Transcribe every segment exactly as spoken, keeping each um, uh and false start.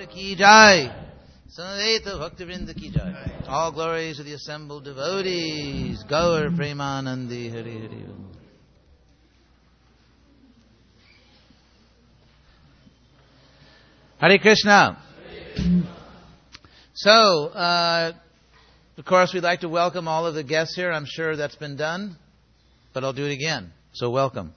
Thakur ki jai. Samaveta Bhaktivinoda ki jai. All glories to the assembled devotees. Gaur Premanandi Hari Hari. Hare Krishna. So, uh, of course, we'd like to welcome all of the guests here. I'm sure that's been done, but I'll do it again. So welcome.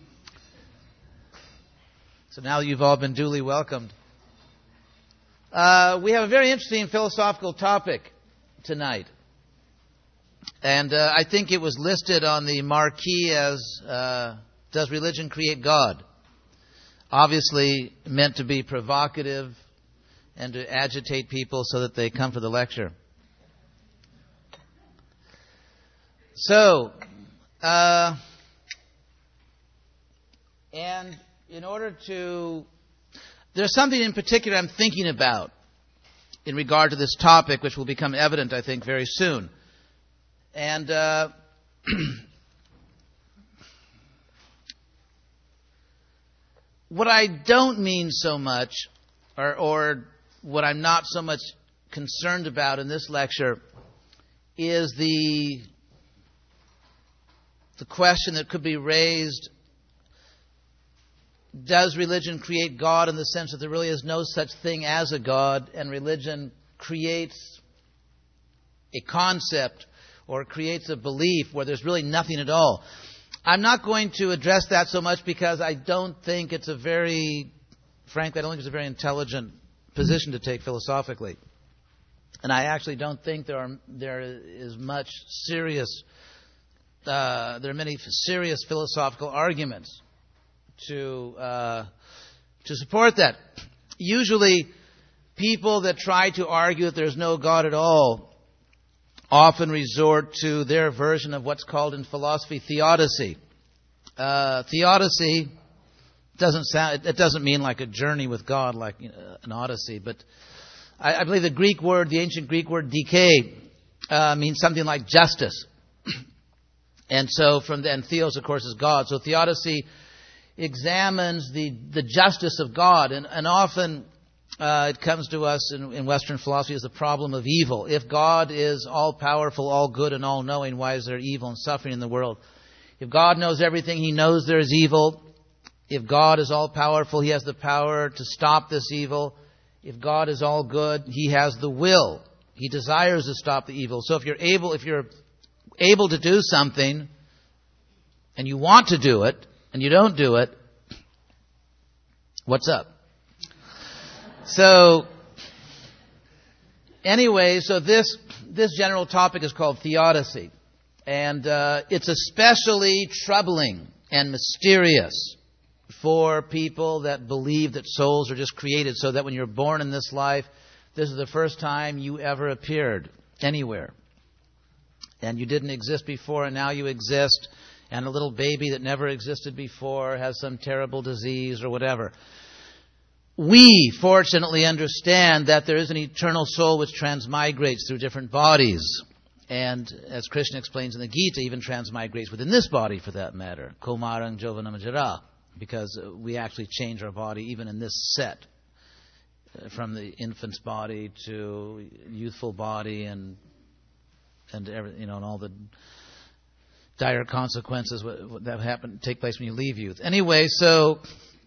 So now you've all been duly welcomed. Uh, we have a very interesting philosophical topic tonight. And uh, I think it was listed on the marquee as, uh, Does Religion Create God? Obviously meant to be provocative and to agitate people so that they come for the lecture. So, uh, and in order to, there's something in particular I'm thinking about in regard to this topic, which will become evident, I think, very soon. And uh, what I don't mean so much, or, or what I'm not so much concerned about in this lecture, is the the question that could be raised: does religion create God, in the sense that there really is no such thing as a God, and religion creates a concept or creates a belief where there's really nothing at all? I'm not going to address that so much because I don't think it's a very, frankly, I don't think it's a very intelligent position to take philosophically. And I actually don't think there are there is much serious, uh, there are many serious philosophical arguments to uh, to support that. Usually, people that try to argue that there's no God at all often resort to their version of what's called in philosophy theodicy. Uh, theodicy doesn't sound, it doesn't mean like a journey with God, like, you know, an odyssey, but I, I believe the Greek word, the ancient Greek word dike, uh, means something like justice. And so from the, and theos, of course, is God. So theodicy examines the, the justice of God, and, and often uh, it comes to us in, in Western philosophy as the problem of evil. If God is all-powerful, all-good, and all-knowing, why is there evil and suffering in the world? If God knows everything, He knows there is evil. If God is all-powerful, He has the power to stop this evil. If God is all-good, He has the will. He desires to stop the evil. So if you're able, if you're able to do something, and you want to do it, and you don't do it, what's up? So, anyway, so this this general topic is called theodicy. And uh, it's especially troubling and mysterious for people that believe that souls are just created so that when you're born in this life, this is the first time you ever appeared anywhere. And you didn't exist before, and now you exist. And a little baby that never existed before has some terrible disease or whatever. We, fortunately, understand that there is an eternal soul which transmigrates through different bodies. And as Krishna explains in the Gita, even transmigrates within this body, for that matter. Kaumarang Jovanam Jara. Because we actually change our body even in this set. From the infant's body to youthful body, and and every, you know, and all the dire consequences that happen take place when you leave youth. Anyway, so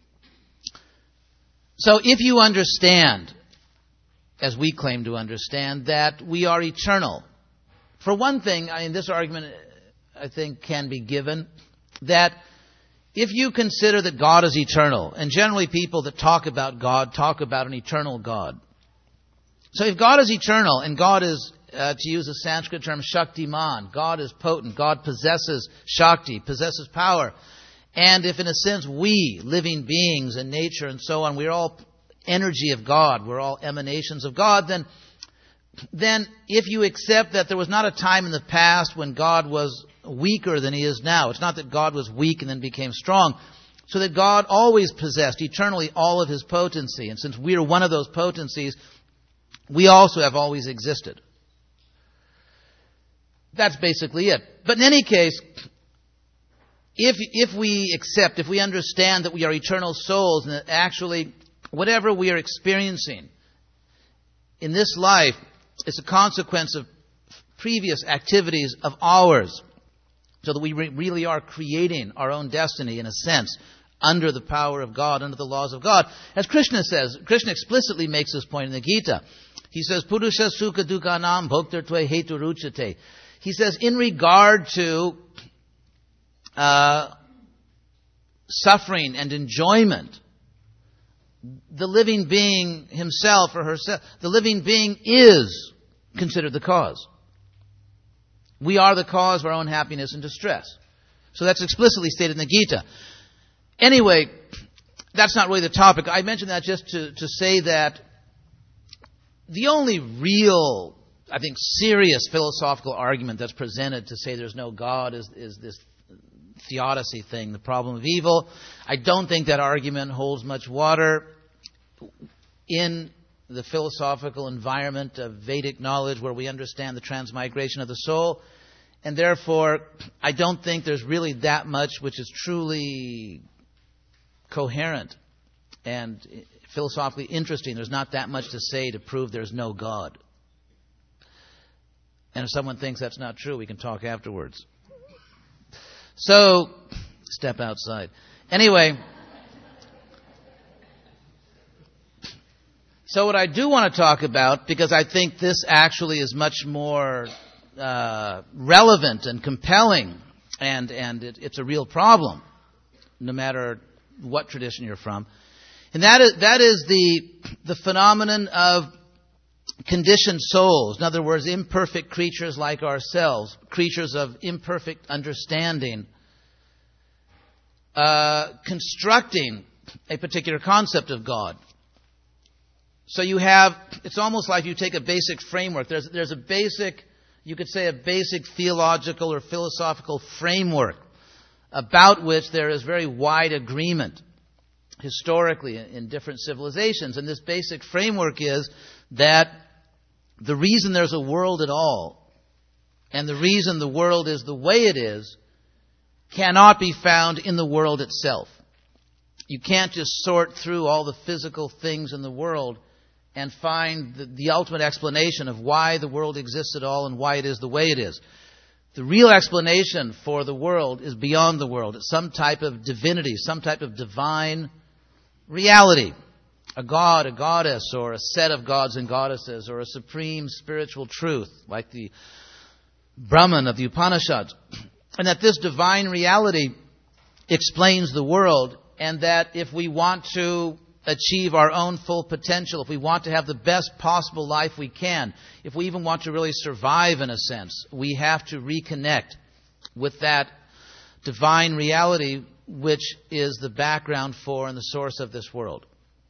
so if you understand, as we claim to understand, that we are eternal. For one thing, I mean, this argument, I think, can be given, that if you consider that God is eternal, and generally people that talk about God talk about an eternal God. So if God is eternal, and God is, uh, to use a Sanskrit term, Shaktiman, God is potent, God possesses Shakti, possesses power. And if in a sense we, living beings and nature and so on, we're all energy of God, we're all emanations of God, then then if you accept that there was not a time in the past when God was weaker than He is now, it's not that God was weak and then became strong, so that God always possessed eternally all of His potency. And since we are one of those potencies, we also have always existed. That's basically it. But in any case, if if we accept, if we understand that we are eternal souls, and that actually whatever we are experiencing in this life is a consequence of previous activities of ours, so that we re- really are creating our own destiny in a sense, under the power of God, under the laws of God. As Krishna says, Krishna explicitly makes this point in the Gita. He says, Purusha sukha dukhanam bhoktartve hetu ruchate. He says, in regard to uh, suffering and enjoyment, the living being himself or herself, the living being is considered the cause. We are the cause of our own happiness and distress. So that's explicitly stated in the Gita. Anyway, that's not really the topic. I mentioned that just to, to say that the only real, I think, serious philosophical argument that's presented to say there's no God is, is this theodicy thing, the problem of evil. I don't think that argument holds much water in the philosophical environment of Vedic knowledge where we understand the transmigration of the soul. And therefore, I don't think there's really that much which is truly coherent and philosophically interesting. There's not that much to say to prove there's no God. And if someone thinks that's not true, we can talk afterwards. So, step outside. Anyway, so what I do want to talk about, because I think this actually is much more uh, relevant and compelling, and, and it, it's a real problem, no matter what tradition you're from. And that is, that is the, the phenomenon of conditioned souls. In other words, imperfect creatures like ourselves, creatures of imperfect understanding, uh, constructing a particular concept of God. So you have, it's almost like you take a basic framework. There's, there's a basic, you could say a basic theological or philosophical framework about which there is very wide agreement historically in different civilizations. And this basic framework is that the reason there's a world at all, and the reason the world is the way it is, cannot be found in the world itself. You can't just sort through all the physical things in the world and find the, the ultimate explanation of why the world exists at all and why it is the way it is. The real explanation for the world is beyond the world. It's some type of divinity, some type of divine reality. A god, a goddess, or a set of gods and goddesses, or a supreme spiritual truth, like the Brahman of the Upanishads. And that this divine reality explains the world, and that if we want to achieve our own full potential, if we want to have the best possible life we can, if we even want to really survive in a sense, we have to reconnect with that divine reality which is the background for and the source of this world.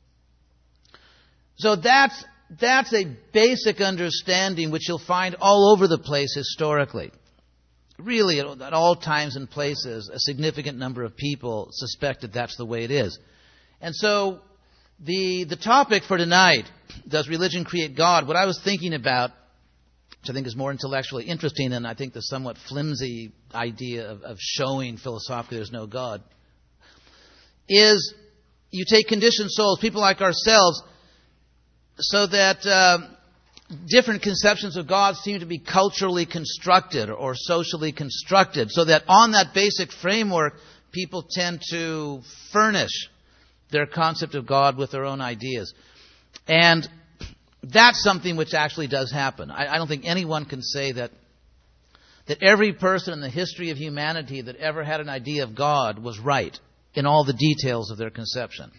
So that's that's a basic understanding which you'll find all over the place historically. Really, at all times and places, a significant number of people suspected that's the way it is. And so the the topic for tonight, does religion create God? What I was thinking about, which I think is more intellectually interesting than I think the somewhat flimsy idea of, of showing philosophically there's no God, is you take conditioned souls, people like ourselves, so that uh, different conceptions of God seem to be culturally constructed or socially constructed, so that on that basic framework, people tend to furnish their concept of God with their own ideas. And that's something which actually does happen. I, I don't think anyone can say that that every person in the history of humanity that ever had an idea of God was right in all the details of their conception.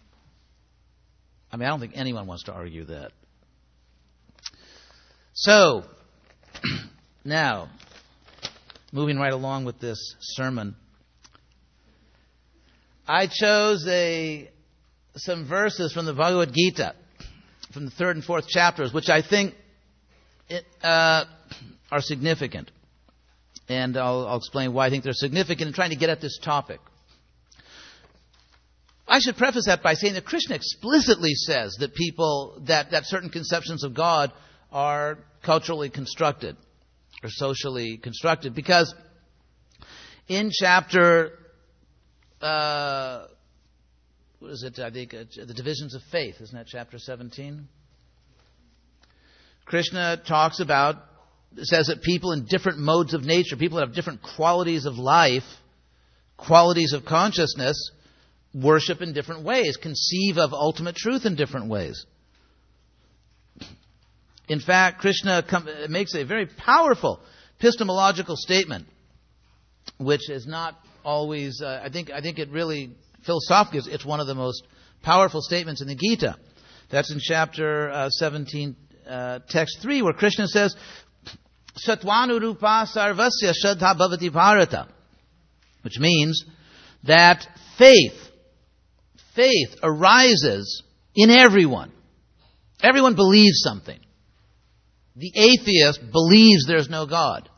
I mean, I don't think anyone wants to argue that. So, now, moving right along with this sermon, I chose a some verses from the Bhagavad Gita, from the third and fourth chapters, which I think it, uh, are significant. And I'll, I'll explain why I think they're significant in trying to get at this topic. I should preface that by saying that Krishna explicitly says that people, that, that certain conceptions of God are culturally constructed or socially constructed, because in chapter, uh, what is it, I think, uh, the divisions of faith, isn't that chapter seventeen? Krishna talks about, says that people in different modes of nature, people that have different qualities of life, qualities of consciousness, worship in different ways, conceive of ultimate truth in different ways. In fact, Krishna com- makes a very powerful epistemological statement, which is not always, uh, I think I think it really, philosophically, it's one of the most powerful statements in the Gita. That's in chapter uh, seventeen, uh, text three, where Krishna says, Sattvanurupa sarvasya shraddha bhavati bharata, which means that faith, faith arises in everyone. Everyone believes something. The atheist believes there's no God.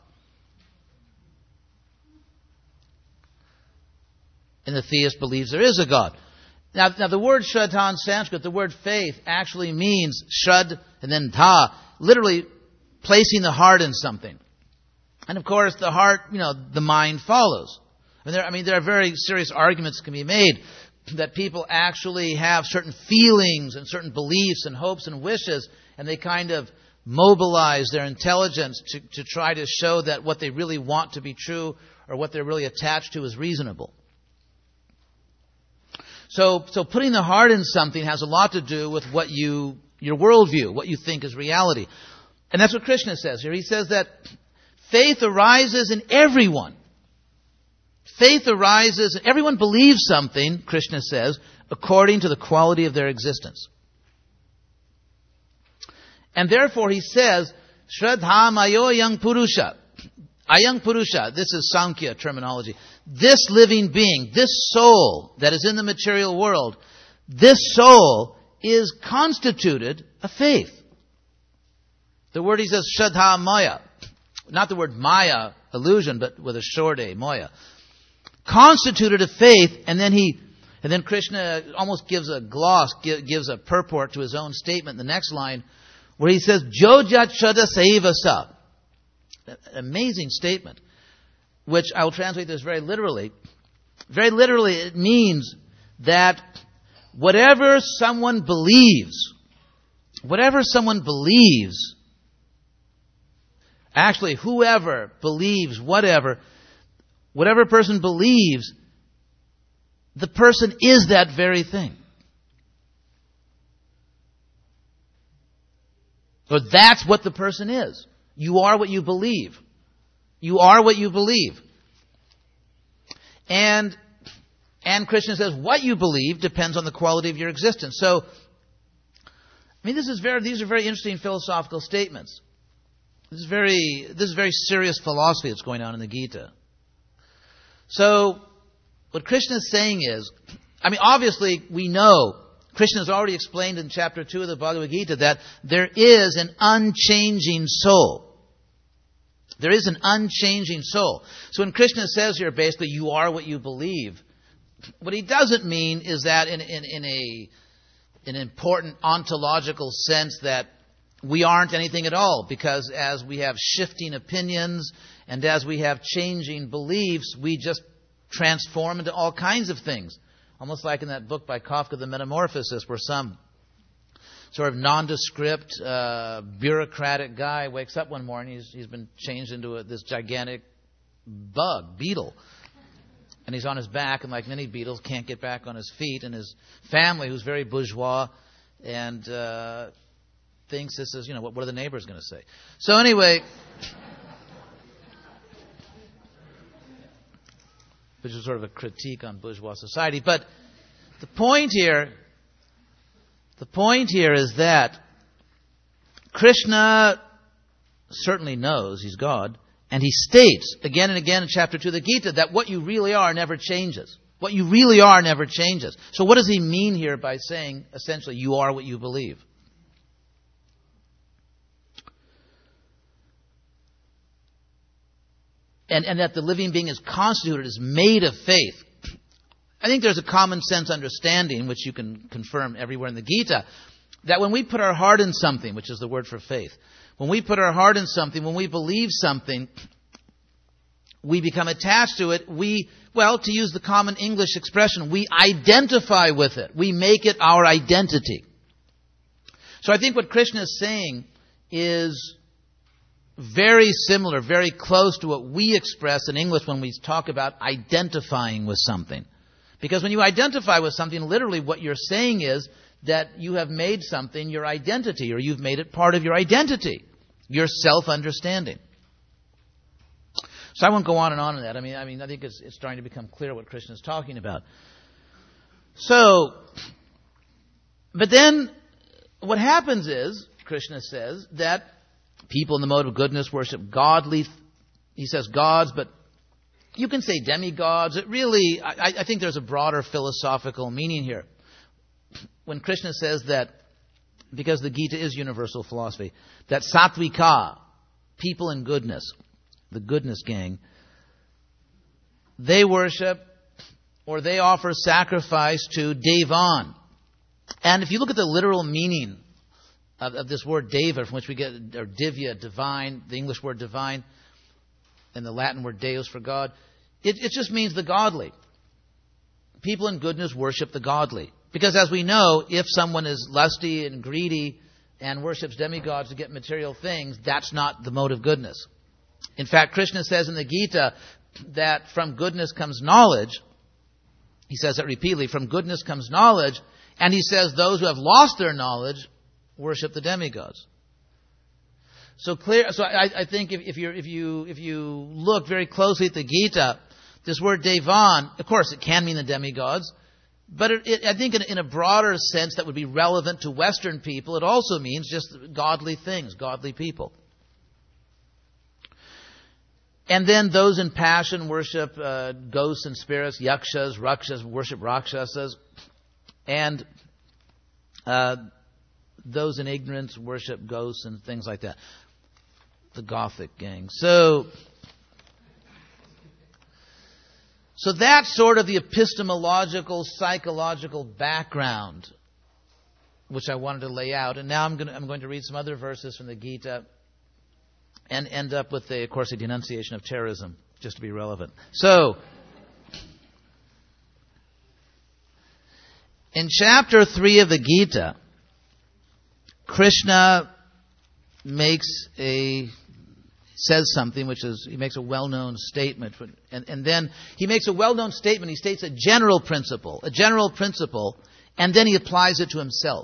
And the theist believes there is a God. Now, now the word shraddha in Sanskrit, the word faith, actually means shrad and then dha, literally placing the heart in something. And of course, the heart, you know, the mind follows. I mean, there, I mean, there are very serious arguments that can be made that people actually have certain feelings and certain beliefs and hopes and wishes, and they kind of mobilize their intelligence to, to try to show that what they really want to be true or what they're really attached to is reasonable. So, so putting the heart in something has a lot to do with what you, your worldview, what you think is reality. And that's what Krishna says here. He says that faith arises in everyone. Faith arises, everyone believes something, Krishna says, according to the quality of their existence. And therefore he says, Shraddha mayo yang purusha. Ayang purusha, this is Sankhya terminology. This living being, this soul that is in the material world, this soul is constituted of faith. The word he says, Shraddha maya. Not the word maya, illusion, but with a short a, maya. Constituted of faith, and then he, and then Krishna almost gives a gloss, gives a purport to his own statement in the next line, where he says, Jojat Shraddha Saivasa. An amazing statement, which I will translate this very literally. Very literally, it means that whatever someone believes, whatever someone believes, actually, whoever believes whatever, whatever person believes, the person is that very thing. Or that's what the person is. You are what you believe. You are what you believe. And, and Krishna says what you believe depends on the quality of your existence. So, I mean, this is very, these are very interesting philosophical statements. This is very, this is very serious philosophy that's going on in the Gita. So, what Krishna is saying is, I mean, obviously we know, Krishna has already explained in chapter two of the Bhagavad Gita that there is an unchanging soul. There is an unchanging soul. So when Krishna says here, basically, you are what you believe, what he doesn't mean is that in, in, in a, an important ontological sense that we aren't anything at all, because as we have shifting opinions and as we have changing beliefs, we just transform into all kinds of things. Almost like in that book by Kafka, The Metamorphosis, where some sort of nondescript, uh, bureaucratic guy wakes up one morning, he's, he's been changed into a, this gigantic bug, beetle. And he's on his back, and like many beetles, can't get back on his feet. And his family, who's very bourgeois, and uh, thinks this is, you know, what, what are the neighbors going to say? So anyway, which is sort of a critique on bourgeois society. But the point here, the point here is that Krishna certainly knows he's God, and he states again and again in chapter two of the Gita that what you really are never changes. What you really are never changes. So what does he mean here by saying, essentially, you are what you believe? And, and that the living being is constituted, is made of faith. I think there's a common sense understanding, which you can confirm everywhere in the Gita, that when we put our heart in something, which is the word for faith, when we put our heart in something, when we believe something, we become attached to it. We, well, to use the common English expression, we identify with it. We make it our identity. So I think what Krishna is saying is very similar, very close to what we express in English when we talk about identifying with something. Because when you identify with something, literally what you're saying is that you have made something your identity, or you've made it part of your identity, your self-understanding. So I won't go on and on in that. I mean, I mean, I think it's, it's starting to become clear what Krishna is talking about. So, but then what happens is, Krishna says, that people in the mode of goodness worship godly, he says gods, but you can say demigods. It really, I, I think there's a broader philosophical meaning here. When Krishna says that, because the Gita is universal philosophy, that sattvika, people in goodness, the goodness gang, they worship or they offer sacrifice to Devan. And if you look at the literal meaning of, of this word Deva, from which we get, or Divya, divine, the English word divine, and the Latin word Deus for God, it, it just means the godly. People in goodness worship the godly. Because as we know, if someone is lusty and greedy and worships demigods to get material things, that's not the mode of goodness. In fact, Krishna says in the Gita that from goodness comes knowledge. He says that repeatedly, from goodness comes knowledge. And he says those who have lost their knowledge worship the demigods. So clear. So I, I think if, if you if you if you look very closely at the Gita, this word Devan, of course, it can mean the demigods, but it, it, I think in, in a broader sense that would be relevant to Western people, it also means just godly things, godly people. And then those in passion worship uh, ghosts and spirits, yakshas, rakshas, worship rakshasas, and uh, those in ignorance worship ghosts and things like that. The Gothic gang. So, so that's sort of the epistemological, psychological background which I wanted to lay out. And now I'm going to, I'm going to read some other verses from the Gita and end up with, the, of course, a denunciation of terrorism, just to be relevant. So, in chapter three of the Gita, Krishna makes a says something which is, he makes a well-known statement, and, and then he makes a well-known statement. He states a general principle, a general principle, and then he applies it to himself.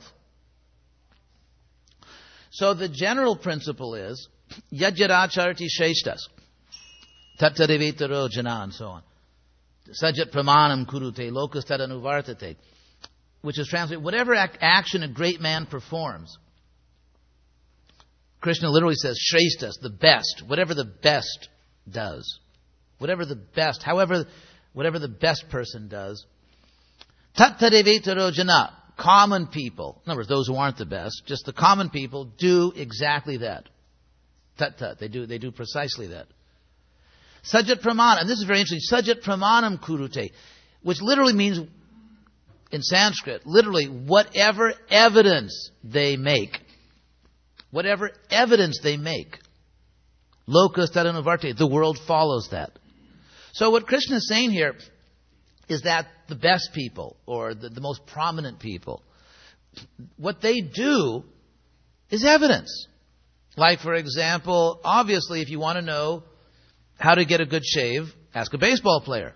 So the general principle is yajyaracharati sheshtas tattarivetaro jana, and so on. Sajat pramanam kurute lokas tadanuvartate, which is translated, whatever act, action a great man performs. Krishna literally says, Shreshtas, the best, whatever the best does. Whatever the best, however, whatever the best person does. Tattadevetaro jana, common people, in other words, those who aren't the best, just the common people do exactly that. Tat-tat, they do, they do precisely that. Sajat pramanam, and this is very interesting, Sajat pramanam kurute, which literally means, in Sanskrit, literally, whatever evidence they make. Whatever evidence they make. Lokas tadanuvarte, the world follows that. So what Krishna is saying here is that the best people, or the, the most prominent people, what they do is evidence. Like, for example, obviously, if you want to know how to get a good shave, ask a baseball player.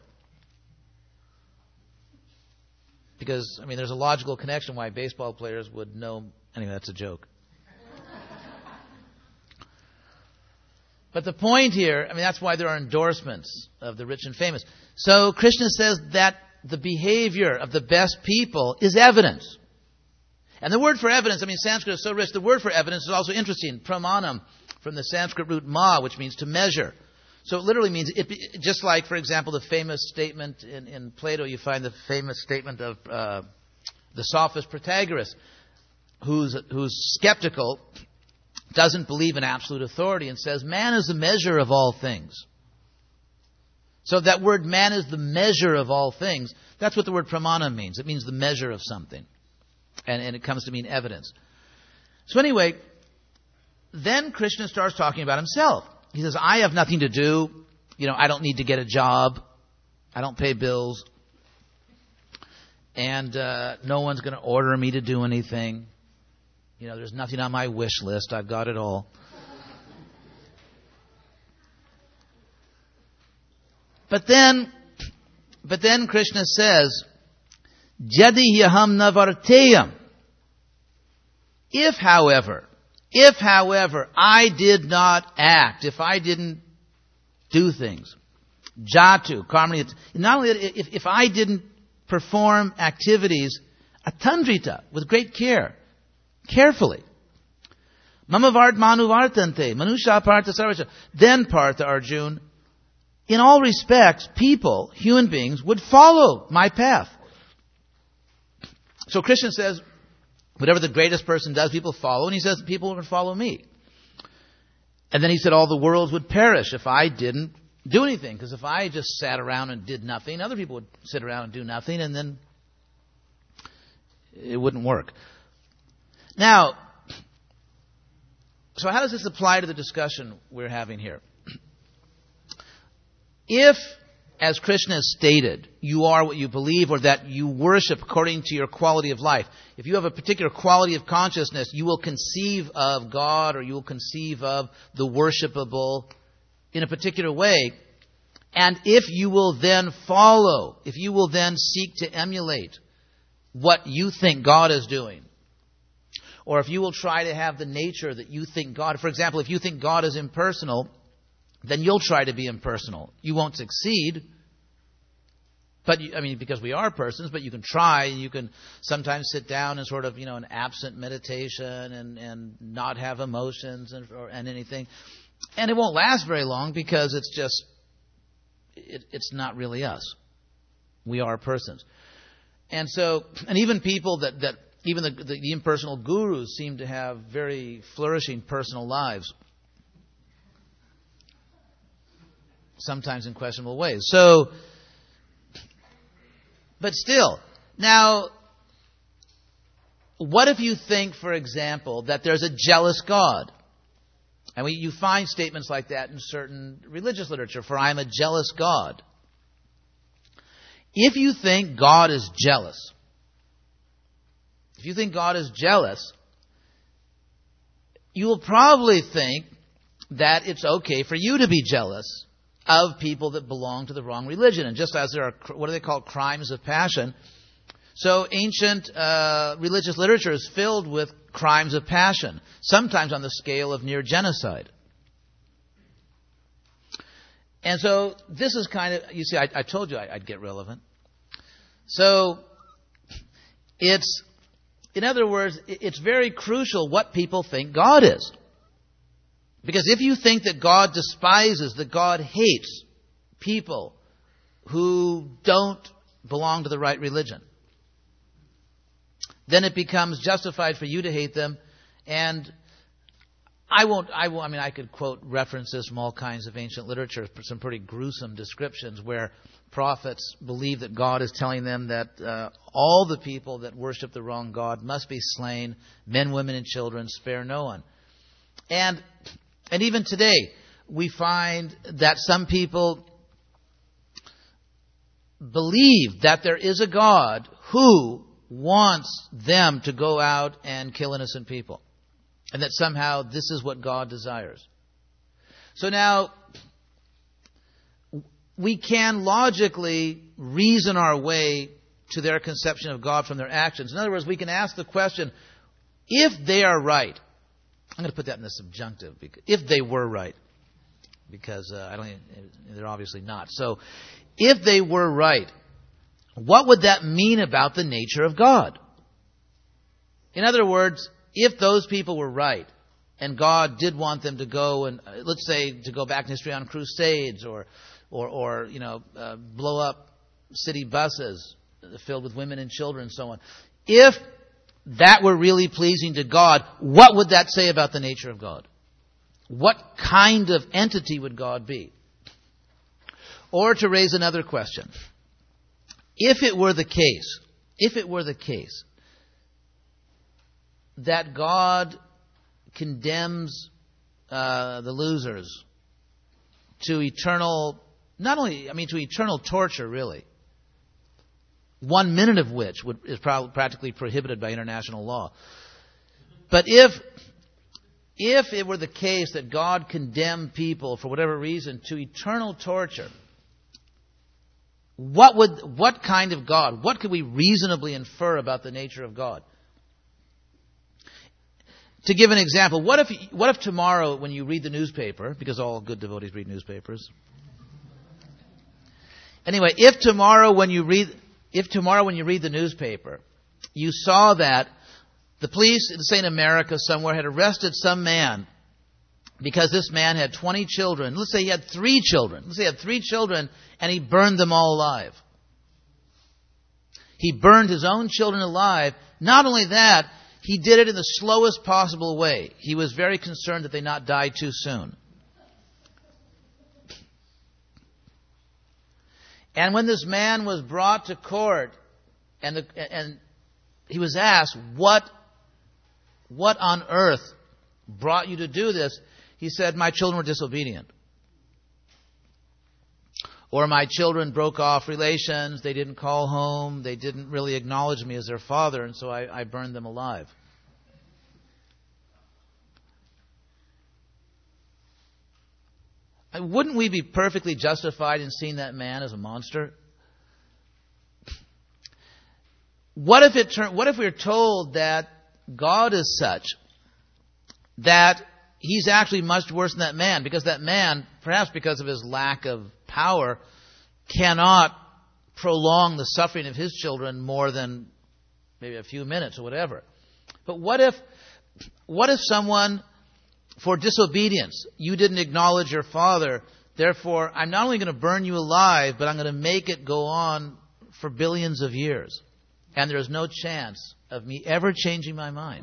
Because, I mean, there's a logical connection why baseball players would know. Anyway, that's a joke. But the point here, I mean, that's why there are endorsements of the rich and famous. So Krishna says that the behavior of the best people is evidence. And the word for evidence, I mean, Sanskrit is so rich, the word for evidence is also interesting. Pramanam, from the Sanskrit root ma, which means to measure. So it literally means, it, just like, for example, the famous statement in, in Plato, you find the famous statement of uh, the sophist Protagoras, who's, who's skeptical, doesn't believe in absolute authority, and says, man is the measure of all things. So that word, man is the measure of all things, that's what the word pramana means. It means the measure of something. And, and it comes to mean evidence. So anyway, then Krishna starts talking about himself. He says, I have nothing to do. You know, I don't need to get a job. I don't pay bills. And uh, no one's going to order me to do anything. You know, there's nothing on my wish list. I've got it all. But then, but then Krishna says, Jadi yaham navarteyam. If, however, if, however, I did not act, if I didn't do things, jatu, karmani, not only if, if I didn't perform activities, atandrita, with great care, carefully, mamavart manu vartante, manusha partha sarvacha, then Partha Arjun, in all respects, people, human beings, would follow my path. So Krishna says, whatever the greatest person does, people follow. And he says, people would follow me. And then he said, all the worlds would perish if I didn't do anything. Because if I just sat around and did nothing, other people would sit around and do nothing, and then it wouldn't work. Now, so how does this apply to the discussion we're having here? If, as Krishna has stated, you are what you believe, or that you worship according to your quality of life, if you have a particular quality of consciousness, you will conceive of God, or you will conceive of the worshipable in a particular way. And if you will then follow, if you will then seek to emulate what you think God is doing, or if you will try to have the nature that you think God, for example, if you think God is impersonal, then you'll try to be impersonal. You won't succeed, but you, I mean, because we are persons, but you can try. You can sometimes sit down and sort of, you know, an absent meditation and, and not have emotions and, or, and anything. And it won't last very long because it's just, it, it's not really us. We are persons. And so, and even people that, that even the, the, the impersonal gurus seem to have very flourishing personal lives. Sometimes in questionable ways. So, but still, now, what if you think, for example, that there's a jealous God? And we, you find statements like that in certain religious literature, for I am a jealous God. If you think God is jealous, if you think God is jealous, you will probably think that it's okay for you to be jealous of people that belong to the wrong religion. And just as there are, what do they call, crimes of passion, so ancient uh, religious literature is filled with crimes of passion, sometimes on the scale of near genocide. And so this is kind of, you see, I, I told you I, I'd get relevant. So it's, in other words, it's very crucial what people think God is. Because if you think that God despises, that God hates people who don't belong to the right religion, then it becomes justified for you to hate them. And I won't, I won't, I mean, I could quote references from all kinds of ancient literature, some pretty gruesome descriptions where prophets believe that God is telling them that uh, all the people that worship the wrong God must be slain, men, women, and children, spare no one. And And even today, we find that some people believe that there is a God who wants them to go out and kill innocent people. And that somehow this is what God desires. So now, we can logically reason our way to their conception of God from their actions. In other words, we can ask the question, if they are right, I'm going to put that in the subjunctive, because if they were right, because uh, I don't, they're obviously not. So, if they were right, what would that mean about the nature of God? In other words, if those people were right, and God did want them to go and, uh, let's say, to go back in history on crusades, or, or, or you know, uh, blow up city buses filled with women and children, and so on. If that were really pleasing to God, what would that say about the nature of God? What kind of entity would God be? Or to raise another question, if it were the case, if it were the case that God condemns uh, the losers to eternal, not only, I mean, to eternal torture, really, one minute of which would, is probably practically prohibited by international law. But if if it were the case that God condemned people for whatever reason to eternal torture, what would what kind of God? What could we reasonably infer about the nature of God? To give an example, what if what if tomorrow when you read the newspaper, because all good devotees read newspapers. Anyway, if tomorrow when you read if tomorrow when you read the newspaper, you saw that the police in, say, in America somewhere had arrested some man because this man had twenty children. Let's say he had three children. Let's say he had three children and he burned them all alive. He burned his own children alive. Not only that, he did it in the slowest possible way. He was very concerned that they not die too soon. And when this man was brought to court and the, and he was asked, what, what on earth brought you to do this? He said, my children were disobedient. Or my children broke off relations, they didn't call home, they didn't really acknowledge me as their father, and so I, I burned them alive. Wouldn't we be perfectly justified in seeing that man as a monster? What if it turn, what if we were told that God is such that he's actually much worse than that man, because that man, perhaps because of his lack of power, cannot prolong the suffering of his children more than maybe a few minutes or whatever. But what if, what if someone, for disobedience, you didn't acknowledge your father, therefore I'm not only going to burn you alive, but I'm going to make it go on for billions of years. And there's no chance of me ever changing my mind.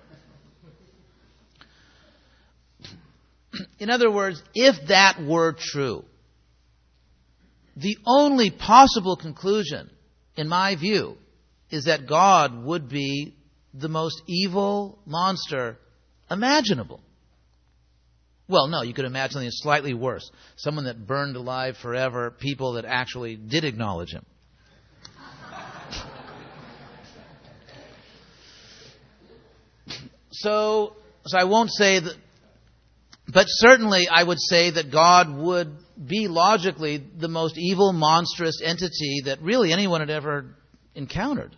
In other words, if that were true, the only possible conclusion, in my view, is that God would be the most evil monster imaginable. Well, no, you could imagine something slightly worse. Someone that burned alive forever, people that actually did acknowledge him. So, so I won't say that, but certainly I would say that God would be logically the most evil, monstrous entity that really anyone had ever encountered.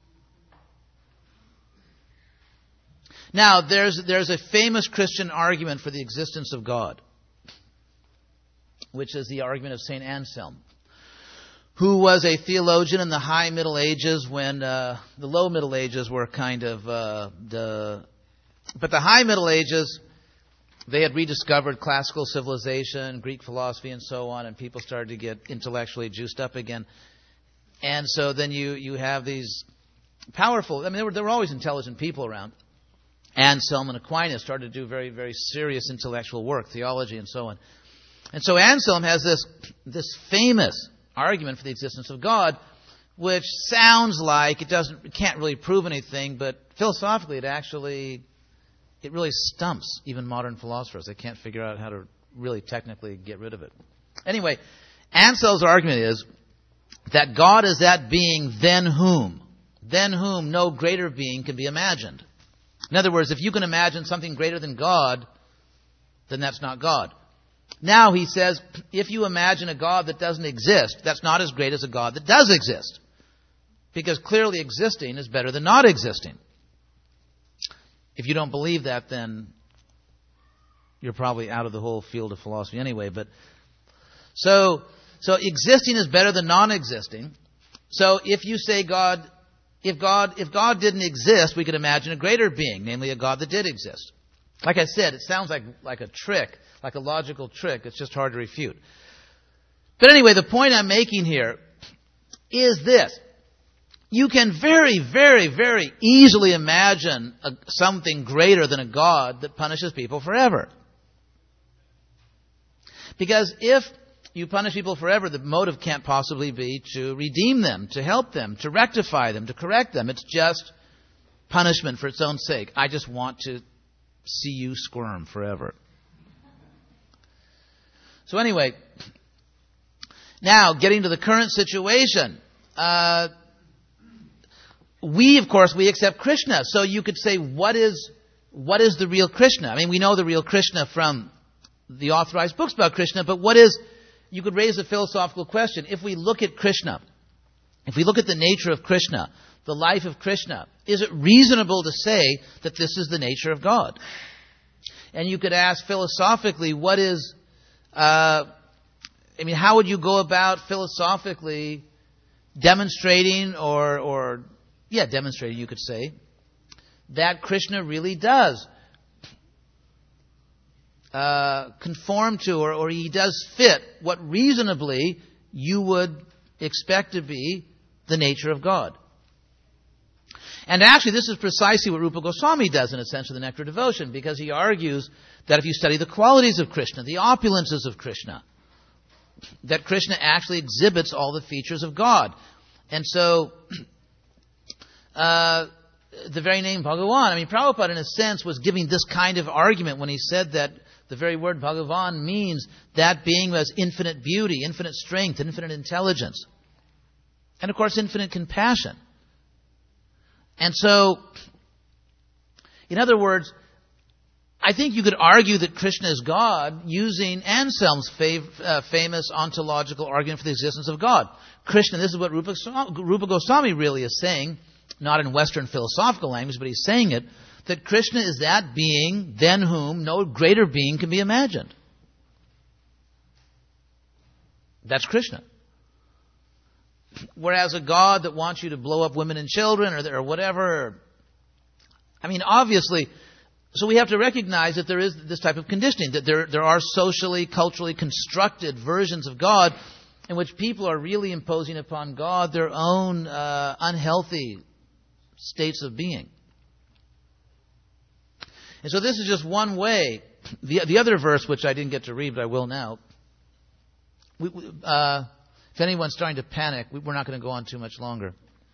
Now, there's there's a famous Christian argument for the existence of God, which is the argument of Saint Anselm, who was a theologian in the high Middle Ages when uh, the low Middle Ages were kind of uh, the... But the high Middle Ages, they had rediscovered classical civilization, Greek philosophy, and so on, and people started to get intellectually juiced up again. And so then you, you have these powerful... I mean, there were, there were always intelligent people around. Anselm and Aquinas started to do very, very serious intellectual work, theology and so on. And so Anselm has this, this famous argument for the existence of God, which sounds like it doesn't, it can't really prove anything, but philosophically it actually... It really stumps even modern philosophers. They can't figure out how to really technically get rid of it. Anyway, Anselm's argument is that God is that being than whom, than whom no greater being can be imagined. In other words, if you can imagine something greater than God, then that's not God. Now, he says, if you imagine a God that doesn't exist, that's not as great as a God that does exist. Because clearly existing is better than not existing. If you don't believe that, then you're probably out of the whole field of philosophy anyway. But so, so existing is better than non-existing. So if you say God, if God, if God didn't exist, we could imagine a greater being, namely a God that did exist. Like I said, it sounds like, like a trick, like a logical trick. It's just hard to refute. But anyway, the point I'm making here is this. You can very, very, very easily imagine a, something greater than a God that punishes people forever. Because if you punish people forever, the motive can't possibly be to redeem them, to help them, to rectify them, to correct them. It's just punishment for its own sake. I just want to see you squirm forever. So anyway, now getting to the current situation. Uh, we, of course, we accept Krishna. So you could say, what is what is the real Krishna? I mean, we know the real Krishna from the authorized books about Krishna, but what is, you could raise a philosophical question. If we look at Krishna, if we look at the nature of Krishna, the life of Krishna, is it reasonable to say that this is the nature of God? And you could ask philosophically, what is, uh, I mean, how would you go about philosophically demonstrating or, or, yeah, demonstrating, you could say, that Krishna really does uh, conform to, or, or he does fit what reasonably you would expect to be the nature of God. And actually, this is precisely what Rupa Goswami does in a sense of the Nectar of Devotion, because he argues that if you study the qualities of Krishna, the opulences of Krishna, that Krishna actually exhibits all the features of God. And so, uh, the very name Bhagavan, I mean, Prabhupada in a sense was giving this kind of argument when he said that the very word Bhagavan means that being has infinite beauty, infinite strength, infinite intelligence. And of course, infinite compassion. And so, in other words, I think you could argue that Krishna is God using Anselm's fav, uh, famous ontological argument for the existence of God. Krishna, this is what Rupa, Rupa Goswami really is saying, not in Western philosophical language, but he's saying it, that Krishna is that being than whom no greater being can be imagined. That's Krishna. Whereas a God that wants you to blow up women and children or, or whatever, I mean, obviously, so we have to recognize that there is this type of conditioning, that there, there are socially, culturally constructed versions of God in which people are really imposing upon God their own uh, unhealthy states of being. And so this is just one way. The, the other verse, which I didn't get to read, but I will now, we, uh, if anyone's starting to panic, we're not going to go on too much longer.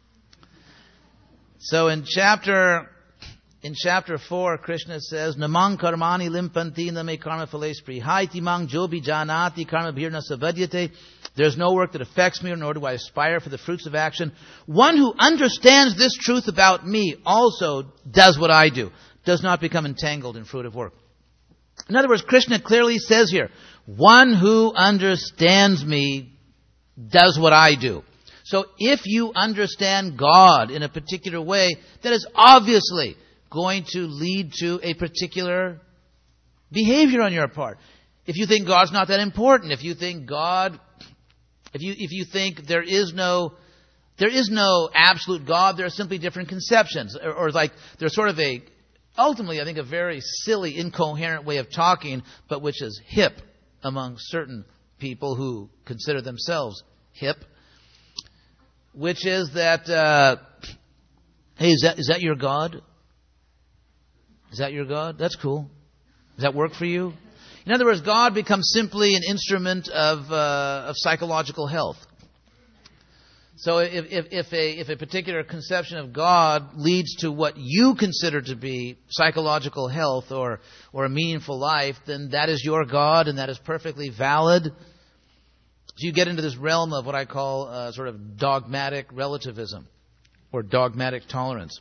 So in chapter in chapter four, Krishna says, Namang karmani limpanti name karma phalespri haiti mang jobi janati karma bhirna sabhadyate. There's no work that affects me, nor do I aspire for the fruits of action. One who understands this truth about me also does what I do, does not become entangled in fruitive work. In other words, Krishna clearly says here, one who understands me does what I do. So if you understand God in a particular way, that is obviously going to lead to a particular behavior on your part. If you think God's not that important, if you think God, if you if you think there is no there is no absolute God, there are simply different conceptions, or, or like there's sort of a ultimately, I think, a very silly, incoherent way of talking, but which is hip among certain people who consider themselves hip, which is that, uh, hey, is that is that your God? Is that your God? That's cool. Does that work for you? In other words, God becomes simply an instrument of uh, of psychological health. So if, if, if a if a particular conception of God leads to what you consider to be psychological health or or a meaningful life, then that is your God, and that is perfectly valid. So you get into this realm of what I call uh, sort of dogmatic relativism or dogmatic tolerance.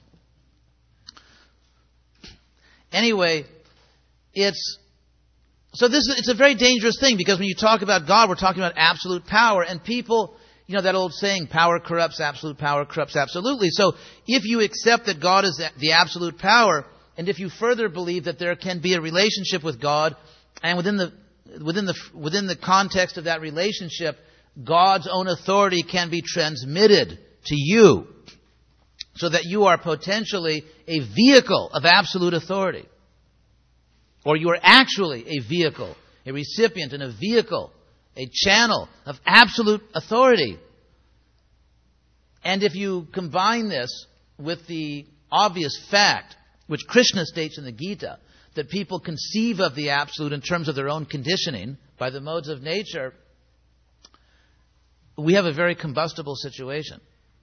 Anyway, it's so this is, it's a very dangerous thing, because when you talk about God, we're talking about absolute power, and people, you know that old saying, power corrupts, absolute power corrupts absolutely. So if you accept that God is the absolute power, and if you further believe that there can be a relationship with God, and within the within the within the context of that relationship, God's own authority can be transmitted to you, so that you are potentially a vehicle of absolute authority, or you are actually a vehicle, a recipient and a vehicle, a channel of absolute authority. And if you combine this with the obvious fact, which Krishna states in the Gita, that people conceive of the absolute in terms of their own conditioning by the modes of nature, we have a very combustible situation.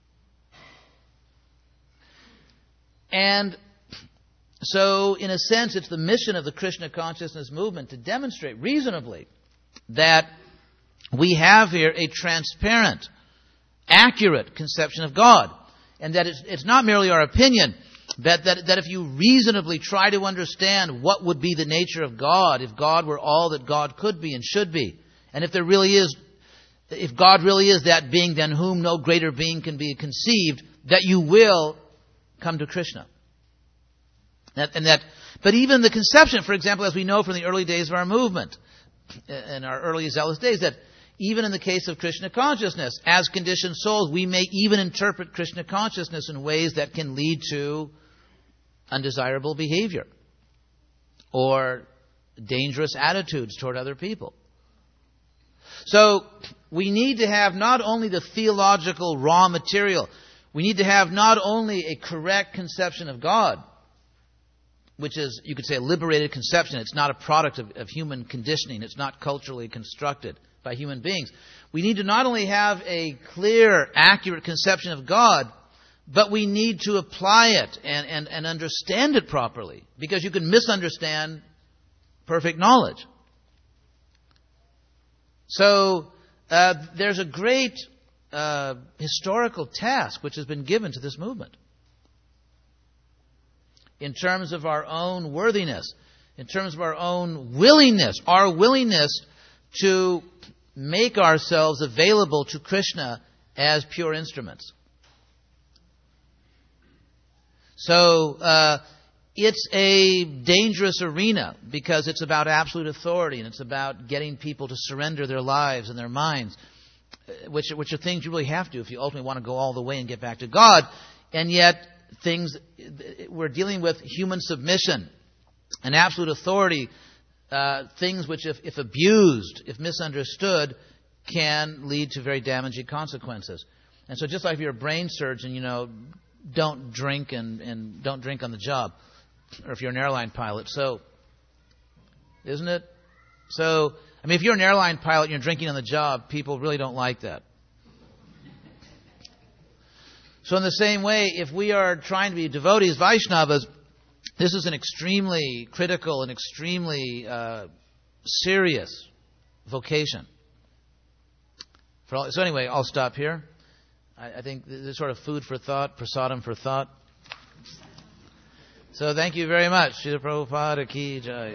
And so, in a sense, it's the mission of the Krishna consciousness movement to demonstrate reasonably that we have here a transparent, accurate conception of God, and that it's, it's not merely our opinion. That, that, that if you reasonably try to understand what would be the nature of God, if God were all that God could be and should be, and if there really is, if God really is that being than whom no greater being can be conceived, that you will come to Krishna. That, and that, but even the conception, for example, as we know from the early days of our movement, in our early zealous days, that even in the case of Krishna consciousness, as conditioned souls, we may even interpret Krishna consciousness in ways that can lead to undesirable behavior or dangerous attitudes toward other people. So we need to have not only the theological raw material, we need to have not only a correct conception of God, which is, you could say, a liberated conception. It's not a product of, of human conditioning. It's not culturally constructed by human beings. We need to not only have a clear, accurate conception of God, but we need to apply it and, and, and understand it properly, because you can misunderstand perfect knowledge. So uh, there's a great uh, historical task which has been given to this movement in terms of our own worthiness, in terms of our own willingness, our willingness to make ourselves available to Krishna as pure instruments. So uh, it's a dangerous arena because it's about absolute authority and it's about getting people to surrender their lives and their minds, which, which are things you really have to if you ultimately want to go all the way and get back to God. And yet things, we're dealing with human submission and absolute authority, uh, things which if, if abused, if misunderstood, can lead to very damaging consequences. And so just like if you're a brain surgeon, you know, don't drink and, and don't drink on the job. Or if you're an airline pilot. So, isn't it? So, I mean, if you're an airline pilot and you're drinking on the job, people really don't like that. So in the same way, if we are trying to be devotees, Vaishnavas, this is an extremely critical and extremely uh, serious vocation. For all, so anyway, I'll stop here. I, I think this is sort of food for thought, prasadam for thought. So thank you very much. Srila Prabhupada Ki Jai.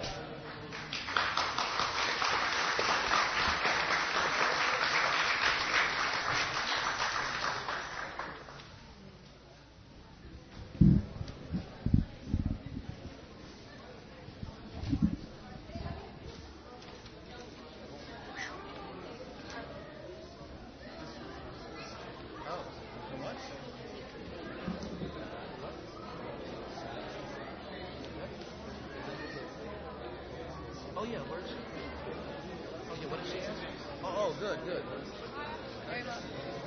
Oh, yeah, where's she? Oh, yeah, what did she ask? Oh, oh, good, good. Very well.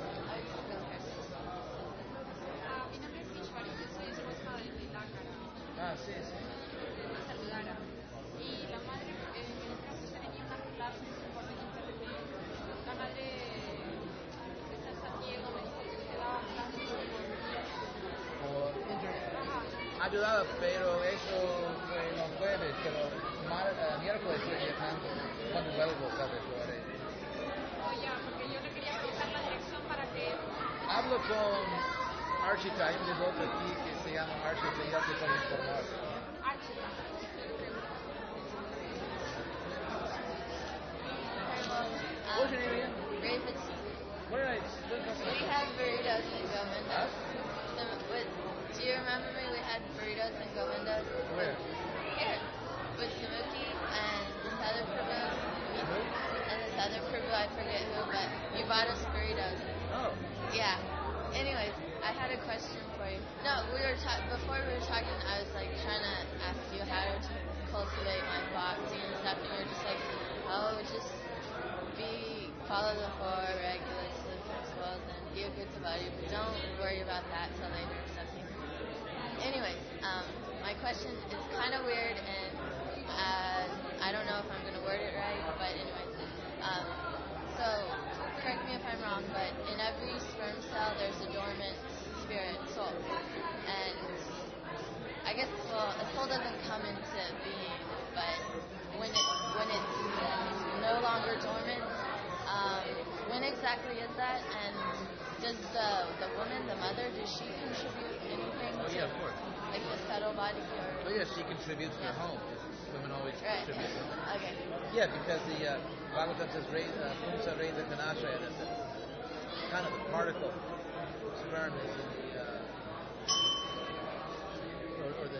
Mi nombre es Ishwari, yo soy esposa de Tilácara. Ah, sí, sí. Me saludara. Y la madre, en el caso se tenía unas clases por internet. La madre de San Diego me dijo que se daba clases por Internet. Ajá. Ayudaba, pero eso fue los jueves, pero mar, uh, miércoles fue Vietnam, cuando vuelvo, ¿sabes? Lo haré. Oh, ya, porque yo le quería preguntar la dirección para que... Hablo con Archita, hay un devoto aquí que se llama Archita y ya te puedo informar. Archita. What's your name again? Raven. What did I, what did I say? We had burritos in Govinda. Huh? Some, with, do you remember me? We had burritos in Govinda. Where? Here. With Samuki and this other Prabhu. And this other Prabhu, I forget who, but you bought us burritos. Oh. Yeah. Anyways, I had a question for you. No, we were ta- before we were talking, I was like trying to ask you how to cultivate my bhakti and stuff, and you were just like, oh, just be, follow the four regular principles and be a good devotee, but don't worry about that till later or something. Anyways, um, my question is kind of weird, and uh, I don't know if I'm going to word it right, but anyways, um, so correct me if I'm wrong, but in every sperm cell there's a dormant spirit, soul, and I guess, well, a soul doesn't come into being, but when it when it's no longer dormant, um, when exactly is that, and does the the woman, the mother, does she contribute anything Oh, to yeah, of course. like the subtle body or? Oh, yeah, she contributes to Yeah. her home. Women always Right. contribute to home. Okay. Yeah, because the uh, Bhagavatam says, "Re- uh, Pumsa Reza Kanashraya," that the kind of the particle sperm is in the, uh, or, or the,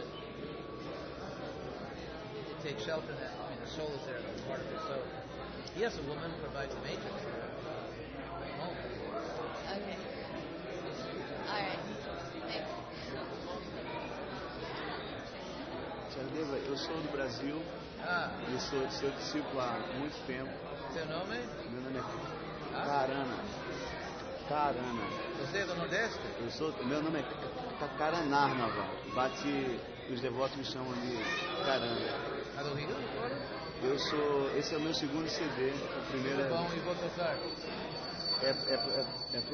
it takes shelter in that. I mean, the soul is there, the particle. So, yes, a woman provides a matrix for her home. Okay. All right. Thanks. Tia Deva, eu sou do Brasil Ah, e sou seu discípulo há muito tempo. seu nome? Meu nome é Ah, Carana. Carana. você é do Nordeste? Eu sou, meu nome é Ca- Caranarnava. Bate, os devotos me chamam de Carana. Ah, do Rio? Agora? Eu sou, esse é o meu segundo C D. O primeiro Tudo é, bom, e vou tocar. é, é, é, é